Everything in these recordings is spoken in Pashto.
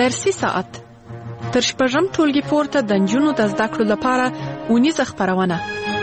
فارسي ساعت تر شپږم ټولګي پورته د نجونو د زده کړو لپاره اونیزه خپرونه.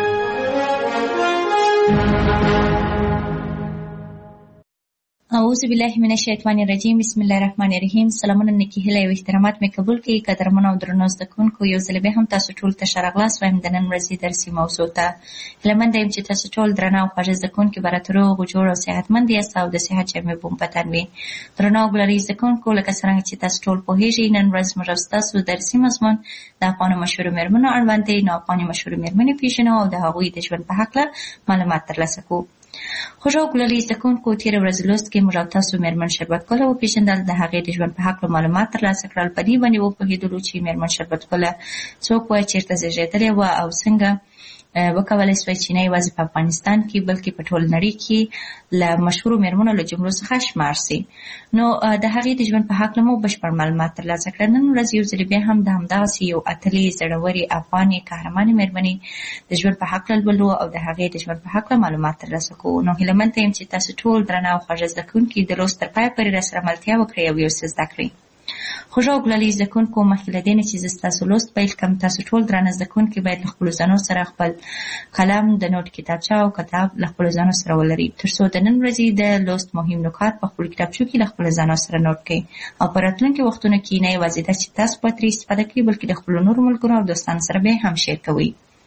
اعوذ بالله من الشیطان الرجیم. بسم الله الرحمن الرحیم. سلامونه نیکی هیله او احترامات مې قبول کړئ. قدرمن او درنو زده کوونکو، یو ځل بیا هم تاسو ټول ته ښه راغلاست وایم د نن ورځې درسي موضوع ته. هیله مند یم چې تاسو ټول درنه او خوږه زده کوونکي به راته روغ جوړ او صحتمند یاست او د صحت جامې به مو په تن وي. درنو او ګلالي زده کوونکو، لکه څرنګه چې تاسو ټول پوهېږئ، نن ورځ موږ او ستاسو درسي مضمون د افغانو مشهورو مېرمنو اړوند دی. نو افغاني مشهورو مېرمنې پېژنو او د هغوی د ژوند په هکله معلومات ترلاسه کوو. خوږو او ګلالي زده کوونکو، تېره ورځ لوست کې موږ او تاسو مېرمن شربت ګله وپېژندل، د هغې د ژوند په هکله معلومات ترلاسه کړل. په دې باندې وپوهېدلو چې مېرمن شربت ګله څوک وه، چېرته زېږېدلې وه او څنګه وکولای سوای چې نه یوازې په افغانستان کې بلکې په ټول نړۍ کې له مشهورو مېرمنو له جملو څخه شمار سي. نو د هغې د ژوند په هکله مو بشپړ معلومات ترلاسه کړل. نن ورځ یو ځل بیا هم د همدغسې یو اتلې زړورې افغانې قهرمانې مېرمنې د ژوند په هکله لولو او د هغې د ژوند په هکله معلومات ترلاسه کوو. نو هیله منده یم چې تاسو ټول درنه او خوږه زده کوونکي د لوست تر پایه پورې راسره ملتیا وکړئ او یو څه زده کړئ. خوږو او ګلالي زده کوونکو، مخکې له دې نه چې زه ستاسو لوست پیل کړم، تاسو ټول درانه زده کوونکي باید له خپلو ځانو سره خپل قلم، د نوټ کتابچه او کتاب له خپلو ځانو سره ولرئ، تر څو د نن ورځې د لوست مهم نکات په خپلو کتابچو کې له خپلو ځانو سره نوټ کړئ او په راتلونکي وختونو کې نه یوازې دا چې تاسو به ترې استفاده کوئ، بلکې د خپلو نورو ملګرو او دوستانو سره به هم شیر کوئ.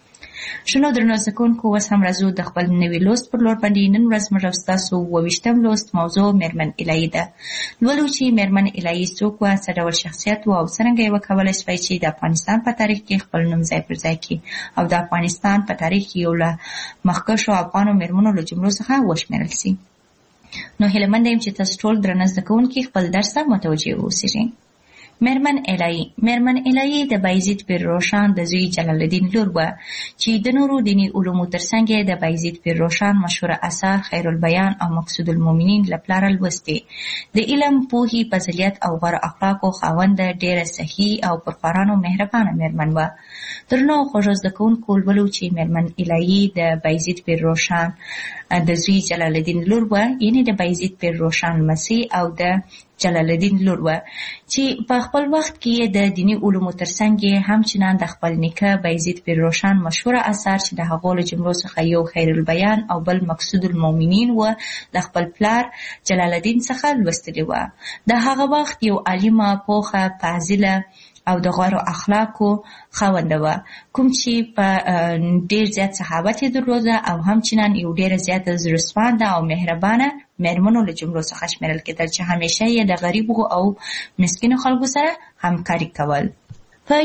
شنو درنو زده کوونکو، اوس هم راځو د خپل نوي لوست پر لور باندې. نن ورځ موږ او ستاسو 28م لوست موضوع مېرمن الهي ده. لولو چې مېرمن الهي څوک وه، څه ډول شخصیت وه او څرنګه یې وکولای سوای چې د افغانستان په تاریخ کې خپل نوم ځای پر ځای کړي او د افغانستان په تاریخ کې یو له مخکښو افغانو مېرمنو له جملو څخه وشمېرل سي. نو هیله منده یم چې تاسو ټول درنه زده کوونکي خپل درس ته متوجه واوسئ. مېرمن الهي. مېرمن الهي د بایزید پیر روښان د زوی جلال الدین لور وه چې د نورو دیني علومو ترڅنګ یې د بایزید پیر روښان مشهوره اثار خیر البیان او مقصود المؤمنین له پلاره لوستې. د علم، پوهې، فضیلت او غوره اخلاقو خاونده، ډېره صحي او پرخوارانو مهربانه مېرمن وه. درنو او خوږو زده کوونکو، لولو چې مېرمن الهي د بایزید پیر روښان د زوی جلال الدین لور وه، یعنې د بایزید پیر روښان لمسۍ او د جلال الدین لور وه چې په خپل وخت کې د دیني علومو ترڅنګ یې همچنان د خپل نیکه بایزید پیر روښان مشهوره اثار چې د هغو له جملو څخه یو خیر البیان او بل مقصود المؤمنین وه د خپل پلار جلال الدین څخه لوستلې وه. د هغه وخت یو عالمه، پوخه، فاضله او د غوره اخلاقو خاونده وه، کوم چې په ډېر زیات صحابت یې درلوده او همچنان یو ډېره زیاته زړهسوانده او مهربانه مېرمنو له جملو څخه شمېرل کېدل چې همیشه یې د غریبو او مسکینو خلکو سره همکاري کول. په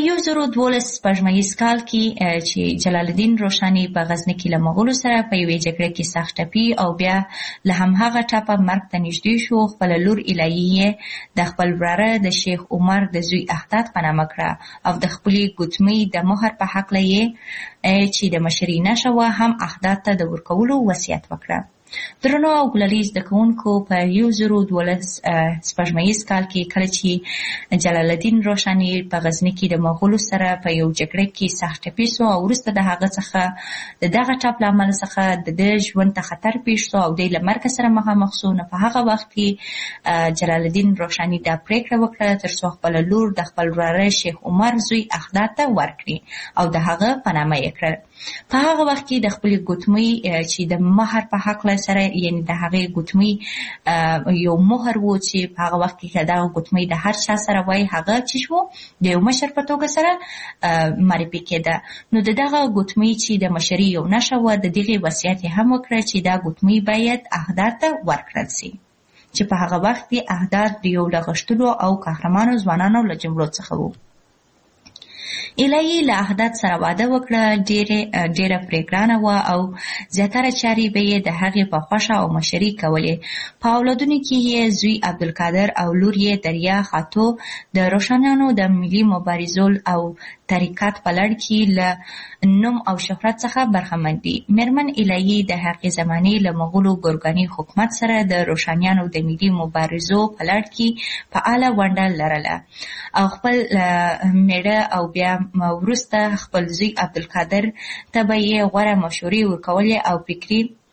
1012 کال کې چې جلال الدین روښاني په غزني کې له مغولو سره په یوې جګړه کې سخت ټپي او بیا له همهغه ټپه مرګ ته نږدې شو، خپله لور الهي یې د خپل وراره د شیخ عمر د زوی احداد په نامه کړه او د خپلې ګوتمۍ د مهر په هکله یې چې د مشرۍ نښه وه هم احداد ته د ورکولو وصیت وکړه. درنو او ګلالي زده کوونکو، په 1012 کال کې کله چې جلال الدین روښاني په غزني کې د مغولو سره په یو جګړه کې سخت ټپي سو او وروسته د هغه څخه د دغه ټپ له امله څخه د ژوند ته خطر پیښ سو او دی له مرګ سره مخامخ سو. نو په هغه وخت کې جلال الدین روښاني دا پرېکړه وکړه تر څو خپله لور د خپل وراره شیخ عمر زوی احداد ته ورکړي او د هغه په نامه یې کړل. په هغه وخت کې د خپلې ګوتمۍ چې د مهر په هکله سره، یعنې د هغې ګوتمۍ یو مهر و چې په هغه وخت کې که دغه ګوتمۍ د هر چا سره وای، هغه چې شو د یو مشر په توګه سره معرفي کېده. نو د دغه ګوتمۍ چې د مشرۍ یو نښه وه، د دغې وصیت یې هم وکړه چې دا ګوتمۍ باید احداد ته ورکړل سي، چې په هغه وخت کې احداد د یو له غښتلو او قهرمانو ځوانانو له جملو څخه وو. الهي له احداد سره واده وکړه، ډېره پرې ګرانه وه او زیاتره چارې به یې د هغې په خوښه او مشري کولې. په اولادونو کې یې زوی عبدالقادر او لور یې دریا خاتو د روښانیانو د ملي مبارزو او طریقت په لړ کې له نوم او شهرت څخه برخمن دي. مېرمن الهي د هغې زمانې له مغولو ګورګاني حکومت سره د روښانیانو د ملي مبارزو په لړ کې فعاله ونډه لرله او خپل میړه او بیا وروسته خپل زوی عبدالقادر ته به یې غوره مشورې ورکولې او فکري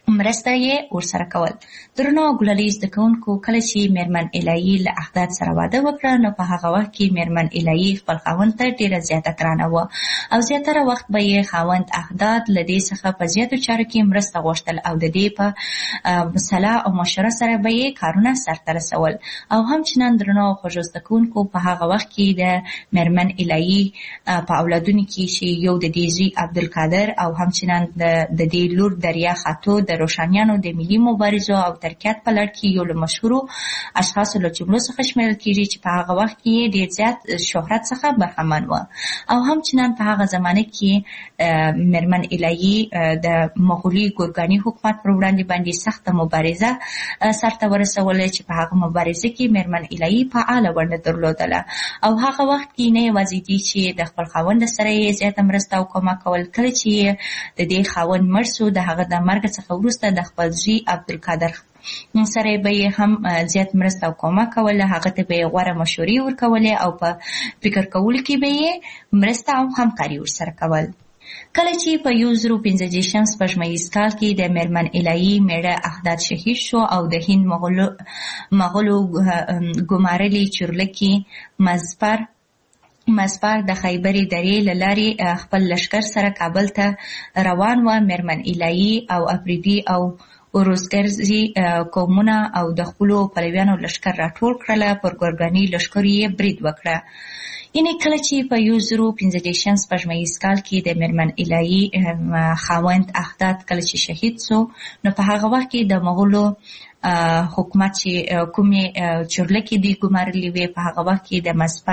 مرسته یې ورسره کول. درنو ګلالي زده کوونکو، کله چې میرمن الهي له احداد سره واده وکړه نو په هغه وخت کې میرمن الهي خپل خاوند ته ډېره زیاته ګرانه وه او زیاتره وخت به یې خاوند احداد له دې څخه په زیاتو چارو کې مرسته غوښتل او د دې په صلاح او مشوره سره به یې کارونه سرته رسول. او همچنان درنو خوږو زده کوونکو، په هغه وخت کې د میرمن الهي په اولادونو کې چې یو د دې زوی عبدالقادر او همچنان د دې لور دریا خاتو د روشانیانو د ملي مبارزو او ترکیات په لړ کې یو له مشهورو اشخاصو له جملو څخه شمیرل کېږي چې په هغه وخت کې ډېر زیات شهرت څخه برخمن وه. او همچنان په هغه زمانه کې میرمن الهي د مغولي ګورګاني حکومت پر وړاندې باندې سخته مبارزه سرته ورسوله چې په هغه مبارزه کې میرمن الهي فعاله ونډه درلودله. او هغه وخت کې نه یوازې دي چې د خپل خاوند سره یې زیاته مرسته او کومک کول، کله چې د دې خاوند مړ شو د هغه د مرګ څخه وروسته د خپل زوی عبدالقادر سره به یې هم زیات مرسته او کومک کوله. هغه ته به یې غوره مشورې ورکولې او په فکر کولو کې به یې مرسته او همکاري ورسره کول. کله چې په 1065 سپوږمیز کال کې د میرمن الهي میړه احداد شهید شو او د هند مغولو ګمارلي چورلکي مزپر د خیبري درې له لارې خپل لښکر سره کابل ته روان و. میرمن الهي او افریدي او وروزګرزي قومونه او د خپلو پلویانو لښکر راټول کړله. پر ګورګاني لښکرو یې برید وکړه. یعنې کله چې په 1065 سپوږمیز کال کې د میرمن الهي خاوند احداد کله چې شهید سو نو په هغه وخت کې د مغولو حکومت چې کومې چورلکې دي ګمارلې وې په هغه وخت کې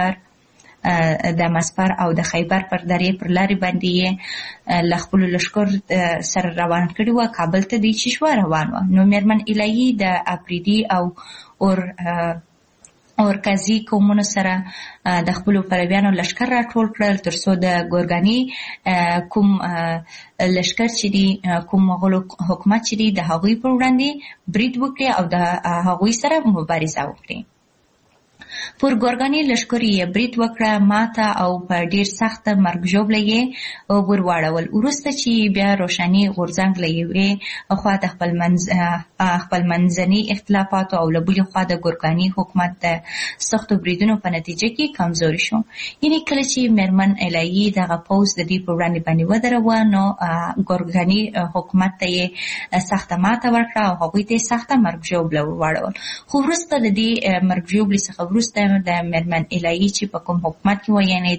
د مسپر او د خیبر پر درې پر لارې باندې یې له خپلو لښکر سره روان کړي وه. کابل ته دوی چې شوه روان وه. نو میرمن الهي د افریدي او اورکزي قومونو سره د خپلو پلویانو لښکر راټول کړل تر څو د ګورګاني کوم لښکر چې دي، کوم مغولو حکومت چې دي، د هغوی پر وړاندې برید وکړي او د هغوی سره مبارزه وکړي. پر ګورګاني لښکرو یې برید وکړه، ماته او په ډېر سخته مرګ ژوبله یې ورواړول. وروسته چې بیا روښاني غورځنګ له یوې خوا د خپل منځني اختلافاتو او له بلې خوا د ګورګاني حکومت د سختو بریدونو په نتیجه کې کمزوري شو. یعنې کله چې میرمن الهي دغه پوځ د دې پر وړاندې باندې ودروه نو ګورګاني حکومت ته یې سخته ماته ورکړه او هغوی ته یې سخته مرګ ژوبله ورواړول. خو وروسته د دې مرګ ژوبلې څخه وروسته د میرمن الهي چې په کوم حکومت کې و، یعنې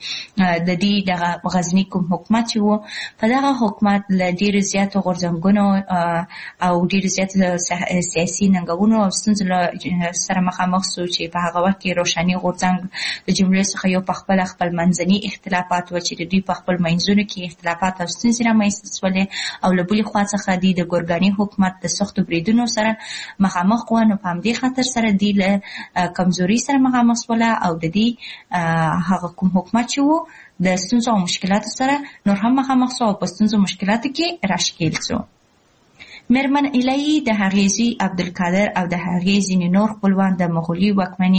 د دې دغه غزني کوم حکومت چې و، په دغه حکومت له ډېرو زیاتو غورځنګونو او ډېرو زیاتو سیاسي ننګونو او ستونزو سره مخامخ سو چې په هغه وخت کې روښاني غورځنګ د جملې څخه یو په خپل منځني اختلافات و چې د دوی په خپل منځونو کې اختلافات او ستونزې رامنځته شولې او له بلې خوا څخه دوی د ګورګاني حکومت د سختو بریدونو سره مخامخ وه. نو په همدې خاطر سره دوی له کمزوري سره مخامخ شوله او د دې هغه کوم حکومت چې و د ستونزو او مشکلاتو سره نور هم مخامخ شو او په ستونزو مشکلاتو کې راښکېل شو. میرمن الهي د هغې زوی عبدالقادر او د هغې ځینې نور خپلوان د مغولي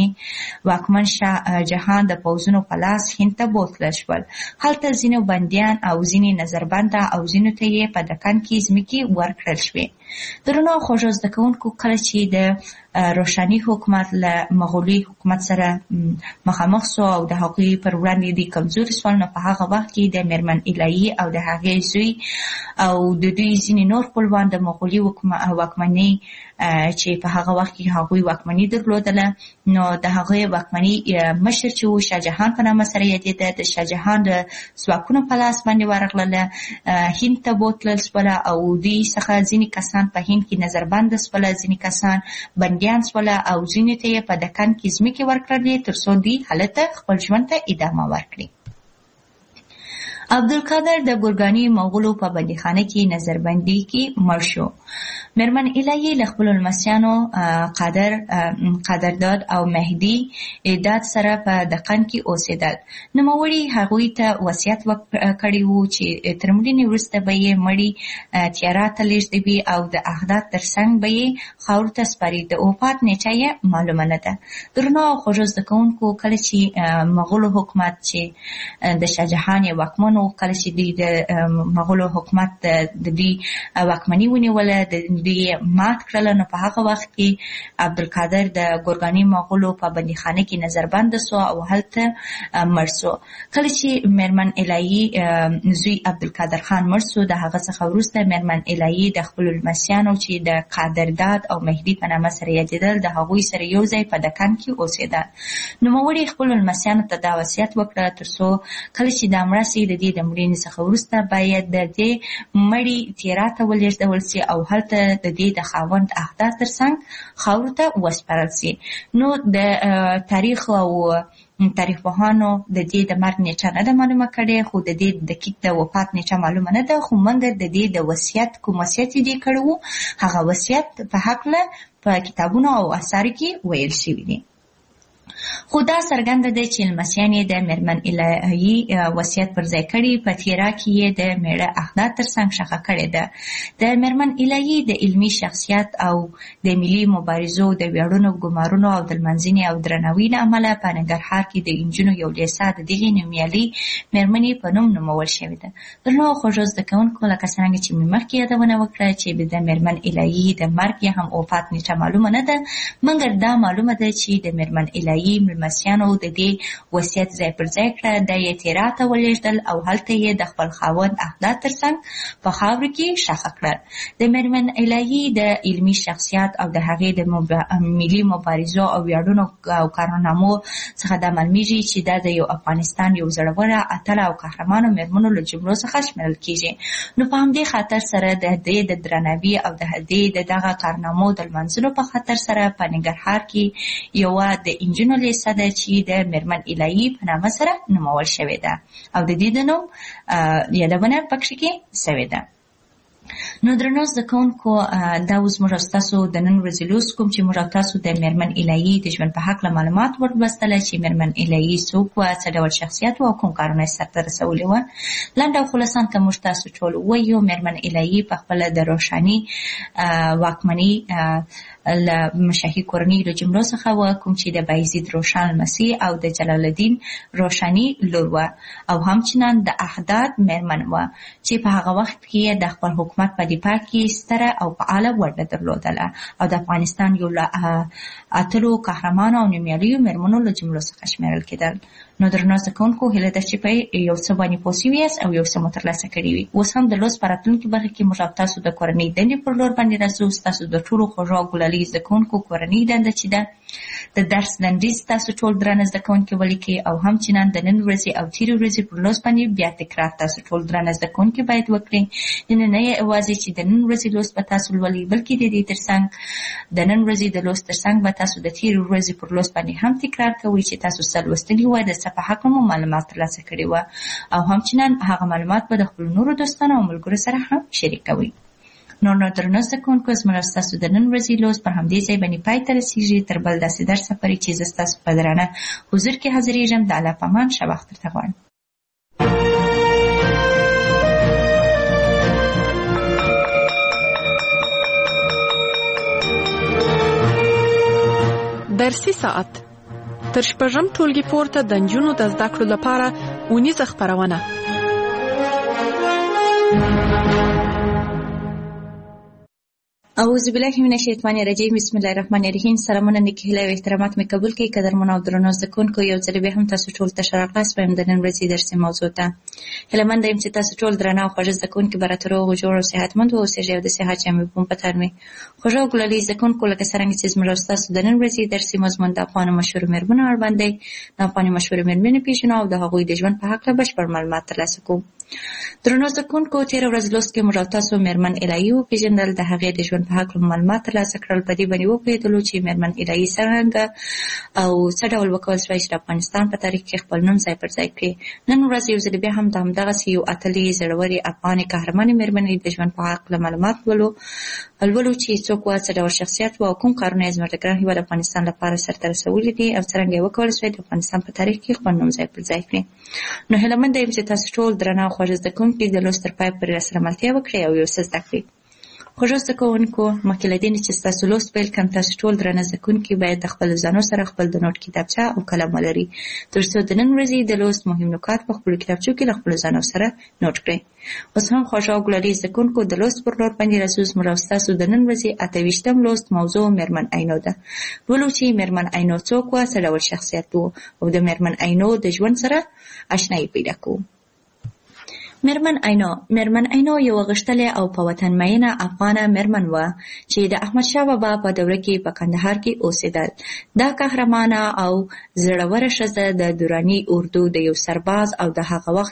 واکمن شاه جهان د پوځونو په لاس هند ته بوتلل شول. هلته ځینې بندیان او ځینې نظربنده او ځینو ته یې په دکن کې ځمکې ورکړل شوې. درنو خوږو زده کوونکو، کله چې د روښاني حکومت له مغولي حکومت سره مخامخ سو او د هغوی پر وړاندې د کمزوري شول، نو په هغه وخت کې د میرمن الهي او د هغې زوی او د دوی ځینې نور خپلوان د مغولي واکمنۍ چې په هغه وخت کې هغوی واکمني درلودله، نو د هغوی واکمني مشر چې و شاه جهان په نامه سره یادېده، د شاه جهان د ځواکونو په لاس باندې ورغلله. هند ته بوتلل شوله او دوی څخه ځینې کسان په هند کې نظربنده شوله، ځینې کسان بندیان شوله او ځینې ته یې په دکن کې ځمکې ورکړلې تر څو دوی هلته خپل ژوند ته ادامه ورکړي. عبدالقادر د ګورګاني مغولو په بندیخانه کې نظربندي کې مړ شو. مېرمن الهي له خپلو لمسیانو قدرداد او مهدي داد سره په دقن کې اوسېدل. نوموړي هغوی ته وصیت کړی و چې تر مړینې وروسته به یې مړي تیارا ته لېږدوي او د احداد تر څنګ به یې خاورو ته سپاري. د وفات نیټه یې معلومه نه ده. درنو او خوږو زده کوونکو، کله چې مغولو حکومت چې د شاهجهان یې واکمن و، کله چې دوی د مغولو حکومت د دوی واکمني ونیوله، د دوی مات کړله، نو په هغه وخت کې عبدالقادر د ګورګاني مغولو په بندیخانه کې نظربند سو او هلته مړ سو. کله چې مېرمن الهي زوی عبدالقادر خان مړ سو، د هغه څخه وروسته مېرمن الهي د خپلو لمسیانو چې د قدرداد او مهدي په نامه سره یادېدل، د هغوی سره یو ځای په دکن کې اوسېده. نوموړي خپلو لمسیانو ته دا وصیت وکړه ترڅو کله چې دا مړه سي، د دې د مړینې څخه وروسته باید د دې مړي تیرا ته ولېږدول سي او هلته د دې د خاوند احداث تر څنګ خاورو ته وسپارل سي. نو د تاریخ او تاریخ پوهانو د دې د مرګ نیټه نه ده معلومه کړې، خو د دې دقیق د وفات نیټه معلومه نه ده. خو موږ د دې د وصیت کوم وصیت یې کړی و، هغه وصیت په هکله په کتابونو او اثارو کې ویل شوي دي. خو دا څرګنده ده چې لمسیان یې د مېرمن الهي وصیت پر ځای کړي، په تیرا کې یې د میړه احداد تر څنګ ښخه کړې ده. د مېرمن الهي د علمي شخصیت او د ملي مبارزو د ویاړونو، ګمارونو او د لمانځنې او درناوي له امله په ننګرهار کې د انجونو یو لیسه د دغې نومیالۍ مېرمنې په نوم نومول شوې ده. درنو خوږو زده کوونکو، لکه څرنګه چې مې مخکې یادونه وکړه چې د مېرمن الهي د مرګ یا هم وفات نیټه معلومه نه ده، مګر دا معلومه ده چې د مېرمن الهي مېلمستیانو د دې وصیت ځای پر ځای کړه، د یې تیرا ته ولېږدل او هلته یې د خپل خاوند احداد تر څنګ په خاورو کې ښخ کړه. د مېرمن الهي د علمي شخصیت او د هغې د ملي مبارزو او ویاړونو او کارنامو څخه دا معلومیږي چې دا د یو افغانستان یو زړوره، اتله او قهرمانو مېرمنو له جملو څخه شمیرل کېږي. نو په همدې خاطر سره د دې د درناوي او د دې د دغه کارنامو د لمانځلو په خاطر سره په ننګرهار کې یوه د انجونو لیسه ده چې د مېرمن الهي په نامه سره نومول شوې ده او د دې د نوم یادونه پکې کې شوې ده. نو درنو زده کوونکو، دا اوس موږ ستاسو د نن ورځې لوست کوم چې موږ تاسو د مېرمن الهي د ژوند په هکله معلومات ورلوستله چې مېرمن الهي څوک وه، څه ډول شخصیت و او کوم کارونه یې سرته رسولي وه. لنډ او خلاصان که موږ تاسو ټول ووایو، مېرمن الهي په خپله د روښاني واکمني له شاهي کورنۍ له جملو څخه وه، کوم چې د بایزید روښان لمسي او د جلال الدین روښاني لور وه، او همچنان د احداد مېرمن وه چې په هغه وخت کې د خپل حکومت په دفاع کې ستره او فعاله ونډه درلودله او د افغانستان یو له اتلو قهرمانو او نومیالیو مېرمنو له جملو څخه شمیرل کېدل. نو درنو زده کوونکو، هیله ده چې په یو څه باندې پوه سوي یاست او یو څه مو ترلاسه کړي وي. اوس هم د لوست په راتلونکي برخه کې موږ تاسو د کورنۍ دندې پر لور باندې راځو. ستاسو د ټولو خوږو او ګلالي زده کوونکو کورنۍ دنده چې ده د درس لنډیز تاسو ټول درانه زده کوونکي ولیکئ، او همچنان د نن ورځې او تېرې ورځې پر لوست باندې بیا تکرار تاسو ټول درانه زده کوونکي باید وکړئ. نه یوازې چې د نن ورځې لوست به تاسو لولئ، بلکې د دې ترڅنګ د نن ورځې د لوست ترڅنګ به تاسو د تېرې ورځې پر لوست باندې هم تکرار کوئ چې تاسو څه لوستلي وه، د څه په هکله مو معلومات ترلاسه کړي وه، او همچنان هغه معلومات به د خپلو نورو دوستانو او ملګرو سره هم شریکوئ. نو درنو زده کوونکو، زموږ ستاسو د نن ورځې لوست پر همدې ځای باندې پای ته رسېږي. تر بل داسې درسه پورې چې زه ستاسو په درانه حضور کې حاضرېږم، د الله په امان ښه وخت درته غواړم. درسي ساعت تر شپږم ټولګي پورته د نجونو د زده کړو لپاره اونیزه خپرونه. اعوذ بالله من الشیطان الرجیم، بسم الله الرحمن الرحیم. سلامونه، نیکې هیلې او احترامات مې قبول کړئ. قدرمنو او درنو زده کوونکو، یو ځل بیا هم تاسو ټول ته ښه راغلاست وایم د نن ورځې درسي موضوع ته. هیله منده یم چې تاسو ټول درانه او خوږه زده کوونکي به راته روغ او جوړ او صحتمند واوسېږئ او د صحت جامې به مو په تن وي. خوږه او ګلالي زده کوونکو، لکه څرنګه چې زموږ او ستاسو د نن ورځې درسي مضمون د افغانو مشهورو مېرمنو اړوند دی، د افغاني مشهورو مېرمنې پېژنو او د هغوی د ژوند په هکله بشپړ معلومات ترلاسه کوو. درنو زده کوونکو، تېره ورځ لوست کې موږ او تاسو مېرمن الهي وپېژندل، د هغې د ژوند په هکله معلومات ترلاسه کړل. په دې باندې وپوهېدلو چې مېرمن الهي څرنګه او څه ډول وکول شوای چې د افغانستان په تاریخ کې خپل نوم ځای پر ځای کړي. نن ورځ یو ځل بیا هم د همدغسې یو اتلې زړورې افغانې قهرمانې مېرمنې د ژوند په هکله معلومات لولو چې څوک وه، څه ډول شخصیت وه او کوم کارونه یې زموږ د ګران هېواد افغانستان لپاره سرته رسولي دي او څرنګه یې وکولی شوای د افغانستان په تاریخ کې خپل نوم ځای پر ځای کړي. نو هیلهمنده یم چې تاسو ټول درنه او خوږه زده کوونکي د لوست تر پای پورې راسره ملتیا وکړئ او یو څه زده کړئ. خوږو زده کوونکو، مخکې له دې نه چې ستاسو لوست پیل کړم، تاسو ټول درنه زده کوونکي باید د خپلو ځانو سره خپل د نوټ کتابچه او قلم ولرئ، تر څو د نن ورځې د لوست مهم نکات په خپلو کتابچو کې له خپلو ځانو سره نوټ کړئ. اوس هم خوږو او ګلالي زده کوونکو، د لوست پر لور باندې راځو. زموږ او ستاسو د نن ورځې 28م لوست موضوع مېرمن عینو ده. لولو چې مېرمن عینو څوک وه، څه ډول شخصیت و او د مېرمن عینو د ژوند سره اشنایي پیدا کوو. مېرمن عینو یوه غښتلې او په وطن مینه افغانه مېرمن وه چې د احمدشاه بابا په دوره کې په کندهار کې اوسېدل. دا قهرمانه او زړوره ښځه د دراني اردو د یو سرباز او د هغه وخت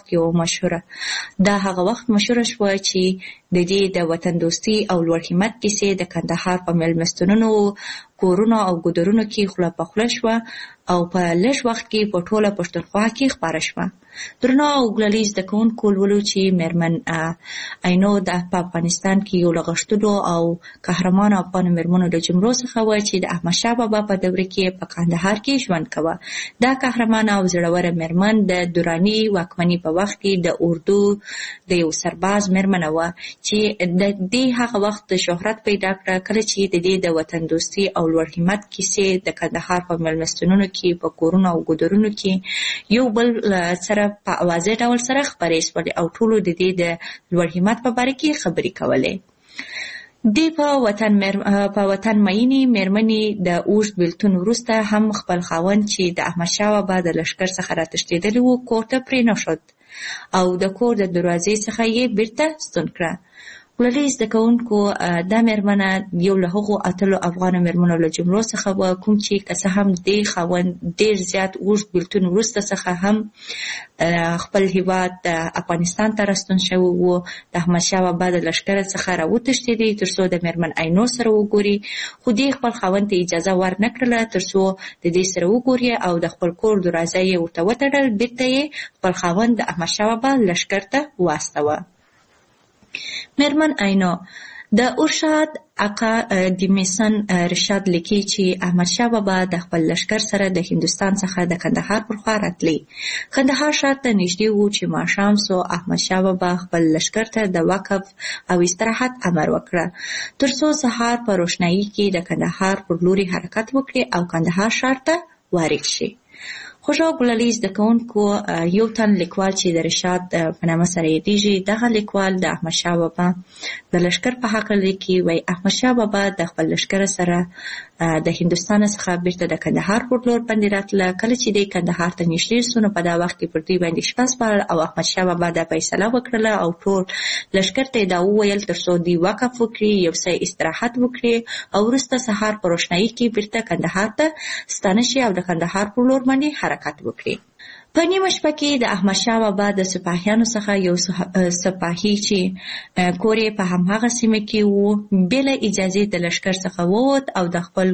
مشهوره شوه چې د دې د وطن دوستي او لوړ همت کیسې د کندهار په مېلمستونونو، کورونو او ګودرونو کې خوله په خوله شوه او په لږ وخت کې په ټوله پښتونخوا کې خپاره شوه. درنو او ګلالي زده کوونکو، لولو چې مېرمن عینو په افغانستان کې یو له غښتلو او قهرمانو افغانو مېرمنو له جملو څخه وه چې د احمدشاه بابا په دوره کې په کندهار کې ژوند کوه. دا قهرمانه او زړوره مېرمن د دراني واکمنۍ په وخت کې د اردو د یو سرباز مېرمنه وه چې د دې هغه وخت شهرت پیدا کړه کله چې د دې د وطن دوستي او لوړ همت کیسې د کندهار په مېلمستونونو کې، په کورونو او ګودرونو کې یو بل سره په اوازه ډول سره خپرې شولې او ټولو د دې د لوړ همت په باره کې خبرې کولې. دې په وطن مینې مېرمنې د اوږد بېلتون وروسته هم خپل خاوند چې د احمدشاه بابا د لښکر څخه راتښتېدلی و کور ته پرېنښود او د کور د دروازې څخه یې بیرته ستون کړه. ګلالي زده کوونکو، دا مېرمنه یو له هغو اتلو افغانو مېرمنو له جملو څخه وه کوم چې که څه هم دې خاوند ډېر زیات اوږد بېلتون وروسته څخه هم خپل هېواد افغانستان ته راستون شوی و، د احمدشاه بابا د لښکره څخه راوتښتېدی تر څو د مېرمن عینو سره وګوري، خو دې خپل خاوند ته اجازه ورنه کړله تر څو د دې سره وګوري او د خپل کور دروازه یې ورته وتړل. بېرته یې خپل خاوند د احمدشاه بابا لښکر ته واستوه. مېرمن عینو د ارشاد اقا د میسن رشاد لیکي چې احمدشاه بابا د خپل لښکر سره د هندوستان څخه د کندهار پر خوا راتلی. کندهار ښار ته نږدې و چې ماښام سو. احمدشاه بابا خپل لښکر ته د وقف او استراحت امر وکړه تر څو سهار په روښنایي کې د کندهار پر لوري حرکت وکړي او کندهار ښار ته وارد شي. خوږو ګلالي زده کوونکو، یو تن لیکوال چې د رشاد په نامه سره یادیږي، دغه لیکوال د احمدشاه بابا د لښکر په هکله لیکي. وایي احمدشاه بابا د خپل لښکر سره د هندوستان څخه بیرته د کندهار پر لور باندې راتله. کله چې دی کندهار ته نږدې سو نو په دا وخت کې پر دوی باندې شپه سپارل او احمدشاه بابا دا فیصله وکړله او ټول لښکر ته یې دا وویل تر څو دوی وقف وکړي، یو څه استراحت وکړي او وروسته سهار په روښنایي کې بیرته کندهار ته ستانه شي او د کندهار پر لور باندې حرکت وکړي. په نیمه شپه کې د احمدشاه بابا د سپاهیانو څخه یو سپاهي چې کور یې په همهغه سیمه کې و بې له اجازې د لښکر څخه ووت او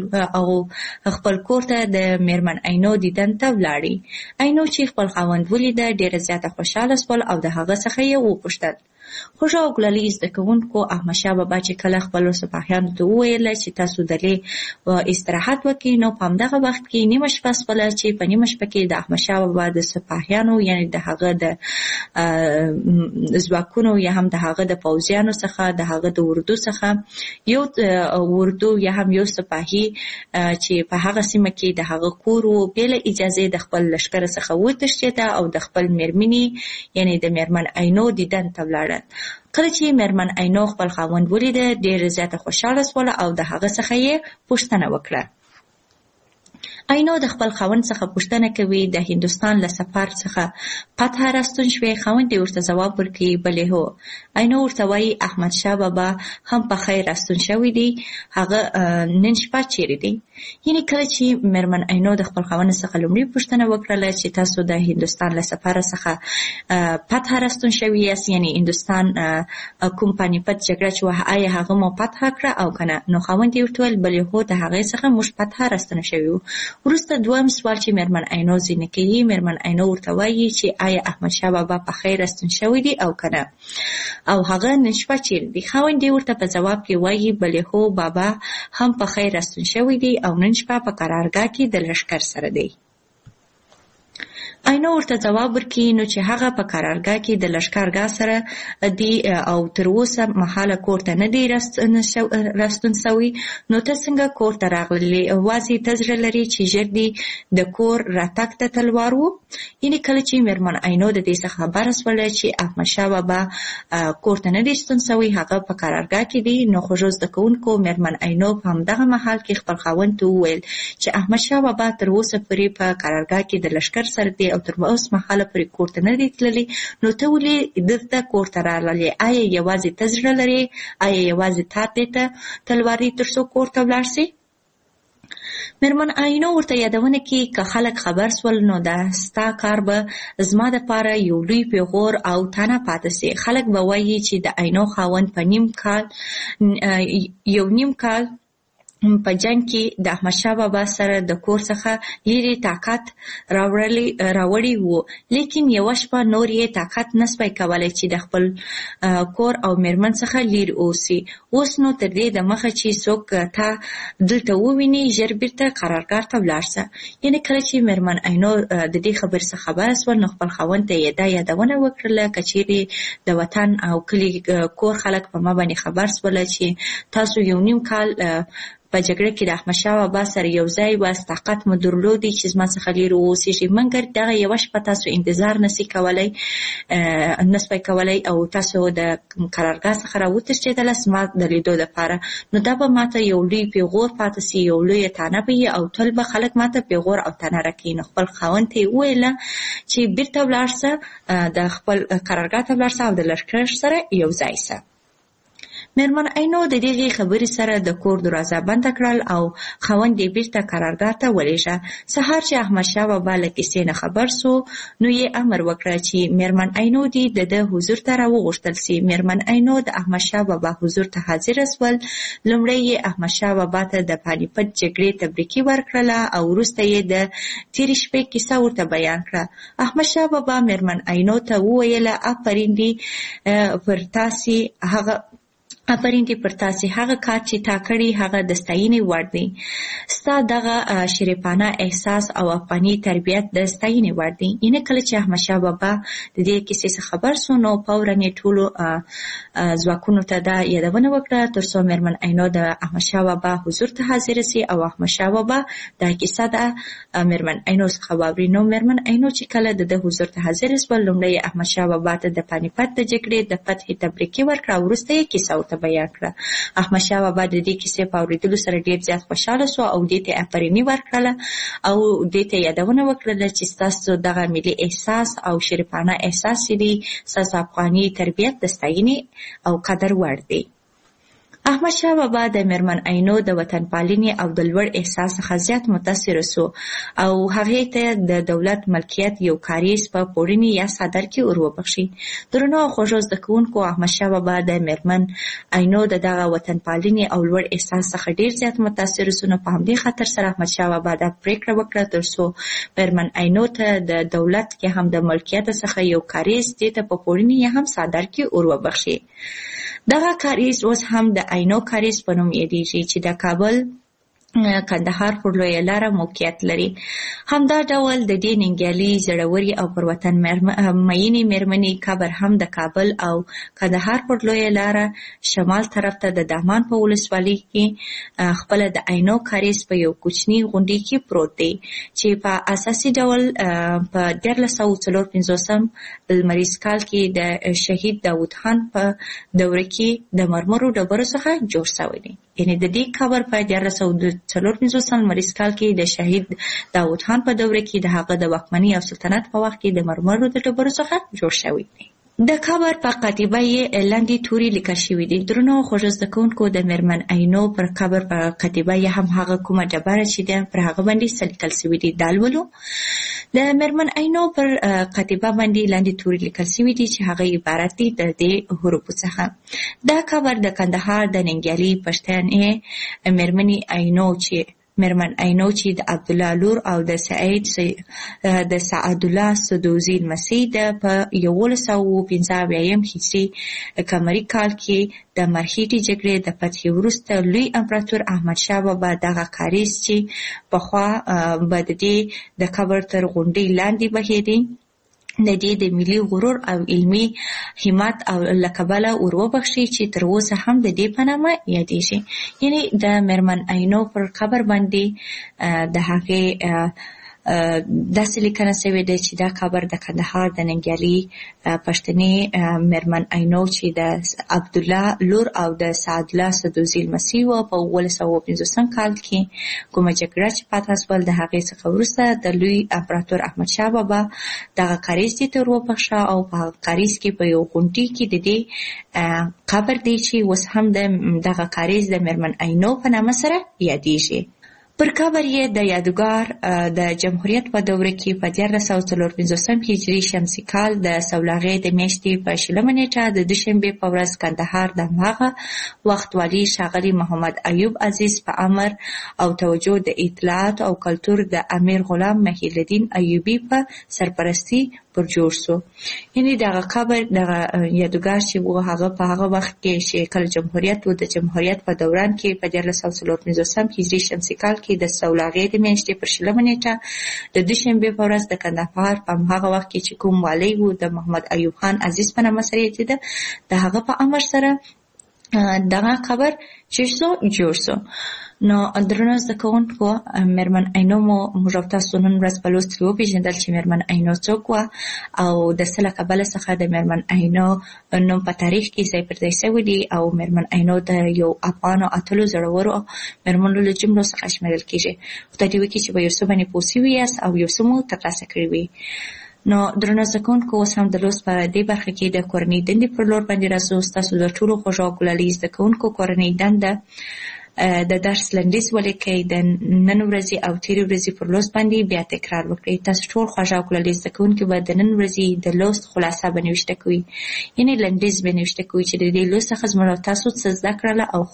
خپل کور ته د مېرمن عینو دیدن ته ولاړی. عینو چې خپل خاوند ولیده ډېره زیاته خوشحاله شول او د هغه څخه یې وپوښتل. خوږو او ګلالي زده کوونکو، احمدشاه بابا چې کله خپلو سپاهیانو ته وویل چې تاسو دلې استراحت وکړئ نو په همدغه وخت کې نیمه شپه شوله چې په نیمه شپه کې د احمدشاه بابا د سپاهیانو یعنې د هغه د ځواکونو یا هم د هغه د پوځیانو څخه د هغه د اردو څخه یو اردو یا هم یو سپاهي چې په هغه سیمه کې د هغه کور و بې له اجازې د خپل لښکر څخه وتښتېده او د خپل مېرمنې یعنې د مېرمن عینو دیدن ته ولاړه. کله چې مېرمن عینو خپل خاوند ولیده ډېره زیاته خوشحاله شوله او د هغه څخه یې پوښتنه وکړه. عینو د خپل خاوند څخه پوښتنه کوي د هندوستان له سفر څخه پته راستون شوې. خاوند یې ورته ځواب ورکوي بلې هو. عینو ورته وایي احمدشاه بابا هم په خیر راستون شوی دی، هغه نن شپه چیرې دی. یعنې کله چې میرمن عینو د خپل خاوند څخه لومړی پوښتنه وکړله چې تاسو د هندوستان له سفر څخه پته راستون شوي یاست، یعنې هندوستان کوم پانیپت جګړه چې وه آیا هغه مو پته کړه او که نه، نو خاوند یې ورته وویل بلې هو، د هغې څخه موږ پته راستانه شوي وو. وروسته دویم سوال چې میرمن عینو ځینې کوي، میرمن عینو ورته وایي چې آیا احمدشاه بابا په خیر راستون شوی دی او که نه، او هغه نن شپه چیرې دی. خاوند یې ورته په ځواب کې وایي بلې هو، بابا هم په خیر راستون شوی دی او نن شپه په قرارګاه کې د لښکر سره دی. عینو ورته ځواب ورکوي نو چې هغه په قرارګاه کې د لښکرګاه سره دی او تر اوسه مهاله کور ته نه دی راستون سوی، نو ته څنګه کور ته راغلی؟ وازې ته زړه لري چې ژر دی د کور راتګ ته تلوار وو. یعنې کله چې میرمن عینو د دې څخه خبره شوله چې احمدشاه بابا کور ته نه دی ستون سوی، هغه په قرارګاه کې دی، نو خوږو زده کوونکو میرمن عینو په همدغه مهال کې خپل خاوند ته وویل چې احمدشاه بابا تر اوسه پورې په قرارګاه کې د لښکر سره دی او تر اوسه مهاله پورې کور ته نه دی تللی، نو ته ولې دلته کور ته راغلې؟ آیا یوازې ته زړه لرې؟ آیا یوازې تا دې ته تلواري تر څو کور ته ولاړ سې؟ میرمن عینو ورته یادونه کوي که خلک خبر سول نو دا ستا کار به زما دپاره یو لوی پیغور او تانه پاتې سي. خلک به وایي چې د عینو خاوند په یو نیم کال په جنگ کې د احمدشاه بابا سره د کور څخه لیرې طاقت راوړی وو، لیکن یوه شپه نور یې طاقت نسوی کولی چې د خپل کور او میرمن څخه لیر اوسي. اوس نو تر دې د مخه چې څوک تا دلته وویني ژر بیرته قرارګاه ته ولاړ سه. یعنې کله چې میرمن عینو د دې خبرې څخه خبره سول نو خپل خاوند ته یې دا یادونه وکړله که چیرې د وطن او کلي کور خلک په ما باندې خبر سوله چې تاسو یو نیم کال په جګړه کې د احمدشاه بابا سره یو ځای واست، طاقت مو درلودی چې زما څخه لرې واوسېږئ، مګر دغه یوه شپه تاسو انتظار نسوی کولی او تاسو د قرارګاه څخه راوتښتېدله زما د لیدو لپاره، نو دا به ماته یو لوی پیغور پاتې سي، یو لویه تانه به وي او تل به خلک ماته پیغور او تانه راکوي. نو خپل خاوند ته یې وویله چې بیرته ولاړ سه، د خپل قرارګاه ته ولاړ سه او د لښکر سره یو ځای سه. میرمن عینو د دغې خبرې سره د کور دروازه بنده کړل او خاوند یې بیرته قرارګاه ته ولېږه. سهار چې احمدشاه بابا له کیسې نه خبر سو نو یې امر وکړه چې میرمن عینو دې د ده حضور ته راوغوښتل سي. میرمن عینو د احمدشاه بابا حضور ته حاضره سول. لومړی یې احمدشاه بابا ته د پانیپت جګړې تبریکي ورکړله او وروسته یې د تېرې شپې کیسه ورته بیان کړه. احمدشاه بابا میرمن عینو ته وویله آفرین دې پر تاسې هغه کار چې تا کړی هغه د ستاینې وړ دی. ستا دغه شریفانه احساس او افغاني تربیت د ستاینې وړ دی. یعنې کله چې احمدشاه بابا د دې کیسې څخه خبر سو نو فوراً یې ټولو ځواکونو ته دا یادونه وکړه تر څو میرمن عینو د احمدشاه بابا حضور ته حاضره سي او احمدشاه بابا دا کیسه د میرمن عینو څخه واوري. نو میرمن عینو چې کله د ده حضور ته حاضره سول لومړی احمدشاه بابا ته د پانیپت د جګړې د فتح تبریکي ورکړه او وروسته یې کیسه ورته بیان کړه. احمدشاه بابا د دې کیسې په اورېدلو سره ډېر زیات خوشحاله سو او دې ته آفریني ورکړله او دې ته یادونه وکړله چې ستاسو دغه ملي احساس او شریفانه احساس دی ستاسو افغاني تربیت د ستاینې او قدر وړ دی. احمدشاه بابا د میرمن عینو د وطن پالنې او د لوړ احساس څخه زیات متاثر سو او هغې ته د دولت ملکیت یو کاریز په پوړني یا څادر کې ور وبخښي. درنو او خوږو زده کوونکو، احمدشاه بابا د میرمن عینو د دغه وطن پالنې او لوړ احساس څخه ډېر زیات متاثر سو. نو په همدې خاطر سره احمدشاه بابا دا پرېکړه وکړه تر څو میرمن عینو ته د دولت کې هم د ملکیت څخه یو کاریز دې ته په پوړني یا هم څادر کې ور وبخښي. دغه کاریز اوس هم د عینو کاریز په نوم یادیږي چې د کابل کندهار پر لویه لاره موقعیت لري. همدا ډول د دې ننګیالي زړوري او پر وطن مینې میرمنې قبر هم د کابل او کندهار پر لویه لاره شمال طرف ته د دامان په ولسوالۍ کې خپله د عینو کاریز په یو کوچني غونډۍ کې پروت دی چې په اساسي ډول په 1954 لمریز کال کې د شهید داود خان په دوره کې د مرمرو ډبرو څخه جوړ شوی دی. یعنې د دې قبر په 1954 1450 لمریز کال کې د شهید داود خان په دوره کې د هغه د واکمنۍ او سلطنت په وخت کې د مرمرو د ډبرو څخه جوړ شوی دی. د قبر په قطیبه یې لاندې توري لیکل شوي دي. درنو خوږو زده کوونکو، د میرمن عینو پر قبر په قطیبه یې هم هغه کومه ډبره چې ده پر هغه باندې څه لیکل شوي دي دا لولو. د میرمن عینو پر قطیبه باندې لاندې توري لیکل شوي دي چې هغه عبارت دي د دې حروفو څخه. دا قبر د کندهار د ننګیالي پښتنې میرمن عینو چې د عبدالله لور او د سعدالله سدوزي لمسۍ ده په 1175 هجري قمري کال کې د مرهټې جګړې د فتحې وروسته لوی امپراتور احمدشاه بابا دغه کاریز چې پخوا به د دې د قبر تر غونډۍ لاندې بهېدی د دې د ملي غرور او علمي همت او لکبله وروبخشي چې تر اوسه هم د دې په نامه یادېږي. یعنی د میرمن عینو پر قبر باندې د هغې داسې لیکنه شوې ده چې دا قبر د کندهار د ننګیالي پښتنې میرمن عینو چې د عبدالله لور او د سعدالله سدوزي لمسۍ وه په 1150 کال کې کومه جګړه چې پاتې شول د هغې څخه وروسته د لوی امپراتور احمدشاه بابا دغه کاریز دې ته وروبخښه او په هغه کاریز کې په یو غونډۍ کې د دې قبر دی چې اوس هم دغه کاریز د میرمن عینو په نامه سره یادېږي. پر قبر یې د یادګار د جمهوریت په دوره کې په 1454 هجري شمسي کال د سولاغې د میاشتې په 20 نیټه د دوشنبې په ورځ کندهار د هماغه وخت والي ښاغلي محمد ایوب عزیز په امر او توجه د اطلاعات او کلتور د امیر غلام محیالدین ایوبي په سرپرستي پر جوړ سو. یعنی دغه قبر دغه یادګار چې و هغه په هغه وخت کې چې کله جمهوریت و د جمهوریت په دوران کې په 1454 هجري شمسي کال کې د سولاغې د میاشتې پر 20 نیټه د دوشنبې په ورځ د کندهار په هغه وخت کې چې کوم والی و د محمد ایوب خان عزیز په نامه سره یادېده د هغه په امر سره دغه قبر جوړ سو. نو درنو زده کوونکو، میرمن عینو موږ او تاسو نن ورځ په لوست کې وپېژندل چې میرمن عینو څوک وه او د څه له کبله څخه د میرمن عینو نوم په تاریخ کې ځای پر ځای شوی دی او میرمن عینو د یو افغانو اتلو زړورو میرمنو له جملو څخه شمیرل کېږي. خدای دې وکړي چې په یو څه باندې پوه سوي یاست او یو څه مو ترلاسه کړي وي. نو درنو زده کوونکو، اوس هم د لوست په دې برخه کې د کورنۍ دندې پر لور باندې راځو. ستاسو د ټولو خوږو او ګلالي زده کوونکو کورنۍ دنده د درس لنډیز ولیکئ، د نن ورځې او تېرې ورځې پر لوست باندې بیا تکرار وکړئ. تاسو ټول خوږ او ګلالي زده کوونکي به د نن ورځې د لوست خلاصه به نوشته کوئ، یعنې لنډیز به نوشته کوئ چې د دې لوست څخه زموږ او تاسو څه زده کړله او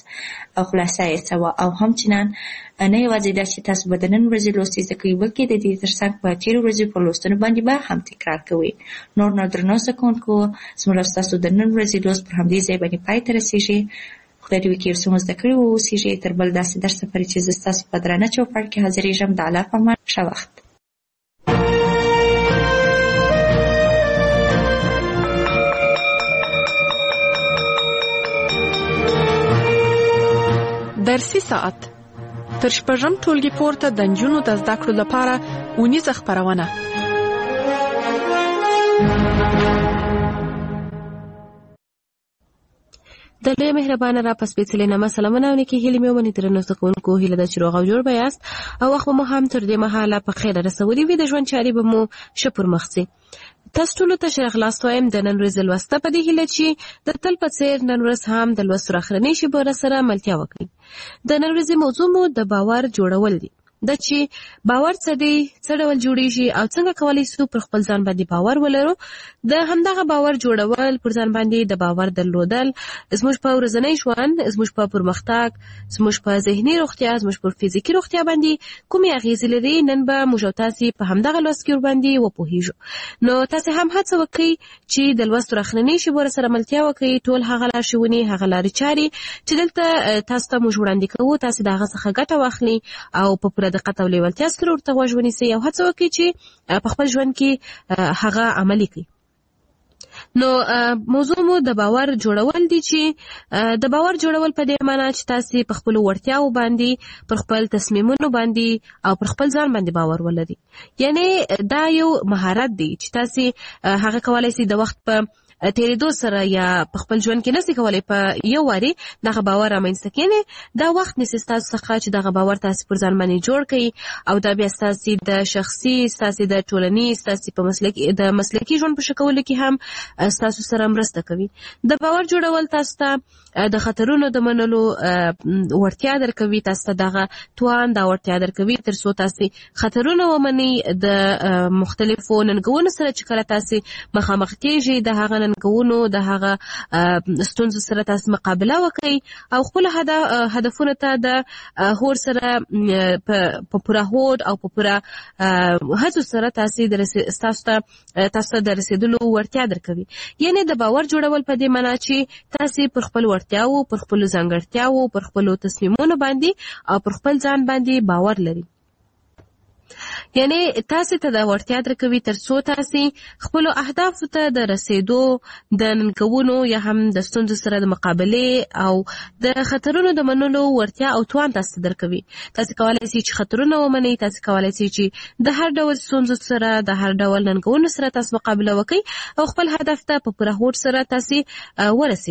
خلاصه یې څه وه. او همچنان نه یوازې دا چې تاسو به د نن ورځې لوست زده کوئ، بلکې د دې تر څنګ په تېرو ورځې پر لوستونو باندې به هم تکرار کوئ. نور نو درنو زده کوونکو، زموږ او ستاسو د نن ورځې لوست پر همدې ځای باندې پای ته رسېږي. خدای دې وکړي یو څه مو زده کړي واوسېږي. تر بل داسې درس پورې چې زه ستاسو په درانه چوپړ کې حاضرېږم، د الله په امان، ښه وخت. درسي ساعت تر شپږم ټولګي پورته د نجونو د زده کړو لپاره اونیزه خپرونه. د لوی مهربانه را په سپېڅلې نامه سلامونه او نیکې هیلې مې ومنئ. درنو زده کوونکو، هیله ده چې روغ او جوړ به یاست او وخت به مو هم تر دې مهاله په خیره رسولي وي. د ژوند چارې به مو ښه پر مخ ځي. تاسو ټولو ته ښه راغلاست وایم د نن ورځې لوسته په دې هیله چې د تل په څېر نن ورځ هم د لوست تر اخرنۍ شېبو راسره ملتیا وکړئ. د نن ورځې موضوع مو د باور جوړول دی. دا چې باور څه دی، څه ډول جوړیږي او څنګه کولی شو پر خپل ځان باندې باور ولرو. د همدغه باور جوړول، پر ځان باندې د باور درلودل زموږ په ورځنی ژوند، زموږ په پرمختګ، زموږ په ذهني روغتیا، زموږ په فزیکي روغتیا باندې کومې اغیزې لري، نن به موږ او تاسې په همدغه لوست کې ورباندې وپوهیږو. نو تاسې هم هڅه وکړئ چې د لوست تر اخرنۍ شېبو سره ملتیا وکړئ. ټول هغه لارښوونې، هغه لارې چارې چې دلته تاسو ته موږ وړاندې کوو، تاسې د هغه څخه ګټه واخلئ او په پوره دقت او لیوالتیا سره ورته غوږ ونیسئ او هڅه وکړئ چې په خپل ژوند کې هغه عملي کړئ. نو موضوع مو د باور جوړول دي چې د باور جوړول په دې معنی چې تاسې په خپلو وړتیاو باندې، پر خپل تصمیمونو باندې او پر خپل ځان باندې باور ولرئ. یعنی دا یو مهارت دی چې تاسې هغه کولی شئ د وخت په تیرېدو سره یا په خپل ژوند کې نشئ کولی په یو واري دغه باور رامنځته کړئ. دا وخت نیسي ستاسو څخه چې دغه باور تاسو پر ځان باندې جوړ کړئ او دا بیا ستاسو د شخصي، ستاسو د ټولنیز، ستاسو په مسلکي ژوند په ښه کولو کې هم ستاسو سره مرسته کوي. د باور جوړول تاسو ته د خطرونو د منلو وړتیا درکوي، تاسو ته دغه توان دا وړتیا درکوي تر څو تاسو خطرونه ومنئ. د مختلفو ننګونو سره چې کله تاسو مخامخ کېږئ، د هغه ننګونو، د هغه ستونزو سره تاسو مقابله وکړئ او خپل هدفونو ته د هوډ سره په پوره هوډ او په پوره هڅو سره تاسو ته د رسیدلو وړتیا درکوي. یعنی د باور جوړول په دې معنی چې تاسو پر خپل وړتیاو، پر خپل ځانګړتیاو، پر خپل تصمیمونو باندې او پر خپل ځان باندې باور لري. یعنی تاسو ته دا وړتیا درکوي تر څو تاسو خپل اهدافو ته د رسیدو، د ننګونو یا هم د ستونزو سره د مقابله او د خطرونو د منلو وړتیا او توان تاسو درکوي. تاسو کولای شئ چې خطرونه ومنئ، تاسو کولای شئ چې د هر ډول ستونزو سره، د هر ډول ننګونو سره تاسو مقابله وکړئ او خپل هدف ته په پوره هوډ سره تاسو ورسئ.